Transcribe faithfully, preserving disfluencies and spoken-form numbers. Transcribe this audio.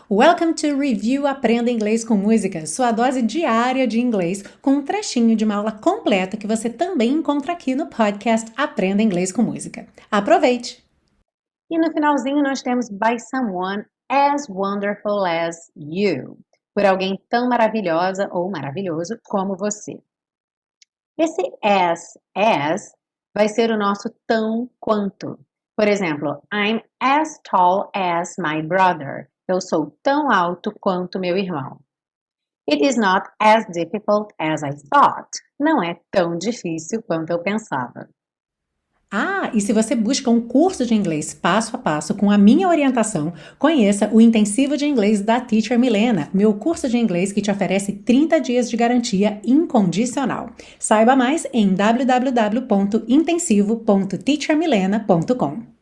Welcome to Review Aprenda Inglês com Música, sua dose diária de inglês, com um trechinho de uma aula completa que você também encontra aqui no podcast Aprenda Inglês com Música. Aproveite! E no finalzinho nós temos by someone as wonderful as you, por alguém tão maravilhosa ou maravilhoso como você. Esse as, as, vai ser o nosso tão quanto. Por exemplo, I'm as tall as my brother. Eu sou tão alto quanto meu irmão. It is not as difficult as I thought. Não é tão difícil quanto eu pensava. Ah, e se você busca um curso de inglês passo a passo com a minha orientação, conheça o Intensivo de Inglês da Teacher Milena, meu curso de inglês que te oferece trinta dias de garantia incondicional. Saiba mais em w w w ponto intensivo ponto teacher milena ponto com.